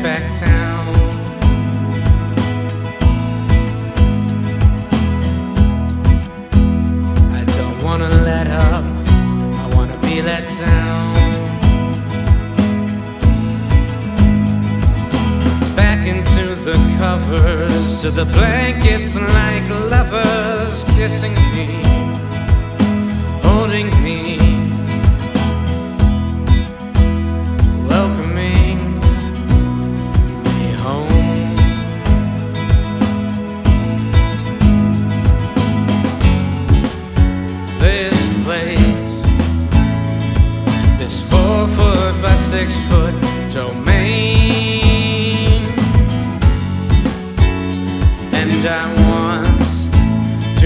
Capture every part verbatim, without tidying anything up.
back down. I don't wanna let up, I wanna be let down. Back into the covers, to the blankets like lovers, kissing me, holding me, welcoming me home. This place, this four foot by six foot domain, and I want to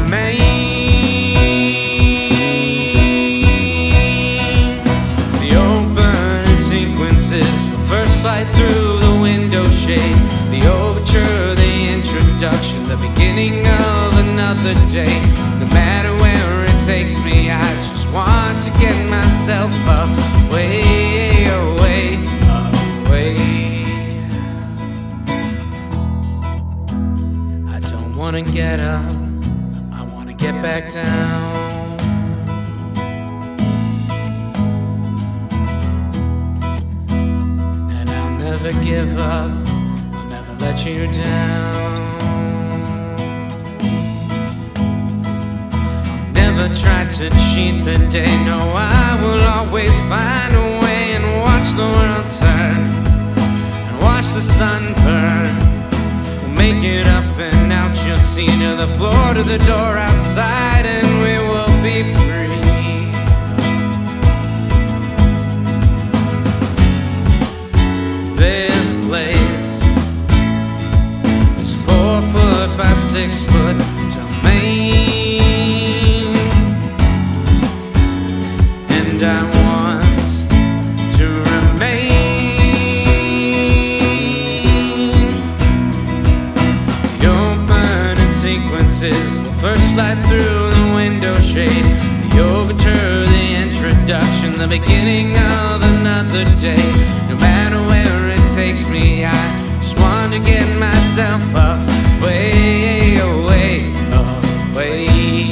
remain. The open sequences, the first light through the window shade, the overture, the introduction, the beginning of another day. No matter where it takes me, I just want to get myself away, away, away. I don't wanna get up, I wanna get back down. And I'll never give up, I'll never let you down. I'll never try to cheat the day, no, I will always find a way and watch the world turn and watch the sun burn. Make it up and out, you'll see, to the floor, to the door outside, and we will be free. This place, this four foot by six foot domain, and I want to remain. The first light through the window shade, the overture, the introduction, the beginning of another day. No matter where it takes me, I just want to get myself away, away, away.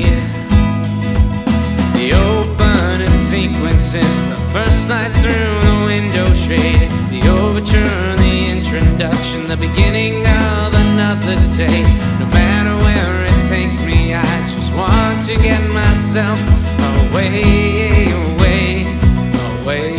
The opening sequences, the first light through the window shade, the overture, the introduction, the beginning of another day. No matter where it takes me, I just want to get myself away, away, away.